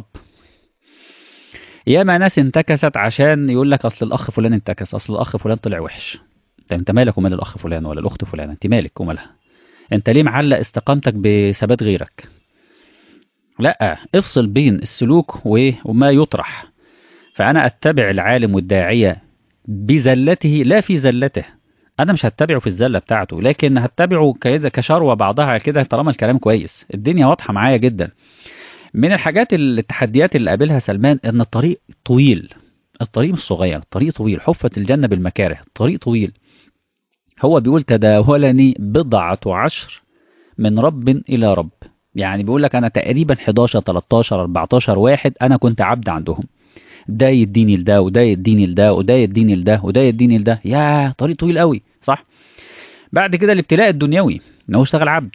ياما ناس انتكست عشان يقول لك أصل الأخ فلان انتكس، أصل الأخ فلان طلع وحش. انت انت مالك ومال الأخ فلان ولا الأخت فلان، انت مالك ومالها؟ انت ليه معلق استقامتك بثبات غيرك؟ لا افصل بين السلوك و- وما يطرح. فأنا أتبع العالم والداعية بزلته لا في زلته. أنا مش هتبعه في الزلة بتاعته، لكن هتبعه كده كشروة بعضها كده طالما الكلام كويس. الدنيا واضحة معايا جدا. من الحاجات التحديات اللي قابلها سلمان إن الطريق طويل. الطريق مش صغير، الطريق طويل، حفت الجنة بالمكاره، الطريق طويل. هو بيقول تداولني بضعة عشر من رب إلى رب. يعني بيقول لك أنا تقريبا حداشر تلتاشر اربعتاشر واحد أنا كنت عبد عندهم. ده يديني لده وده يديني لده وده يديني لده وده يديني لده، يا طريق طويل قوي صح. بعد كده الابتلاء الدنيوي ان هو اشتغل عبد.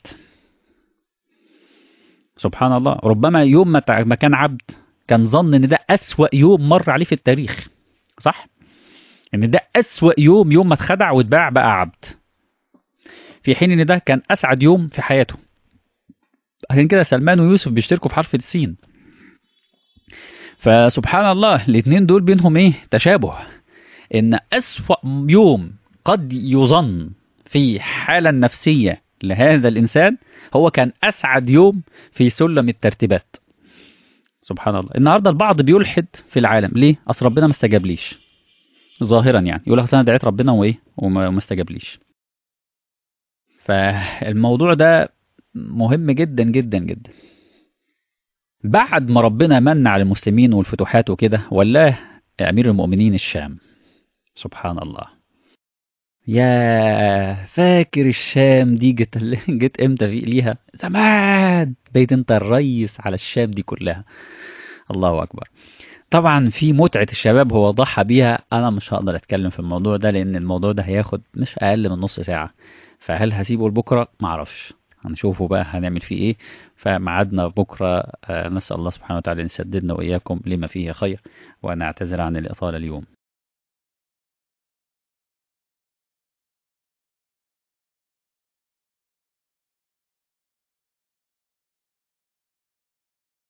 سبحان الله، ربما يوم ما تع- ما كان عبد كان ظن ان ده اسوأ يوم مر عليه في التاريخ. صح، ان ده اسوأ يوم، يوم ما اتخدع واتباع بقى عبد، في حين ان ده كان اسعد يوم في حياته. عشان كده سلمان ويوسف بيشتركوا في حرف السين. فسبحان الله الاثنين دول بينهم ايه تشابه، ان اسوأ يوم قد يظن في حالة نفسية لهذا الانسان هو كان اسعد يوم في سلم الترتيبات. سبحان الله. النهارده البعض بيلحد في العالم ليه؟ اصل ربنا ما استجابليش. ظاهرا يعني، يقول لك انا دعيت ربنا وايه وما وما استجابليش. فالموضوع ده مهم جدا جدا جدا. بعد ما ربنا من على المسلمين والفتوحات وكده، ولاه امير المؤمنين الشام. سبحان الله. يا فاكر الشام دي جت جت امتى في ليها زمان، بقيت انت الريس على الشام دي كلها. الله اكبر. طبعا في متعة الشباب هو ضحى بيها، انا مش هقدر اتكلم في الموضوع ده لان الموضوع ده هياخد مش اقل من نص ساعة. فهل هسيبه لبكرة؟ معرفش، هنشوفه بقى هنعمل فيه ايه. فميعادنا بكرة. آه، نسأل الله سبحانه وتعالى ان يسددنا واياكم لما فيه خير، وانا اعتذر عن الاطالة اليوم.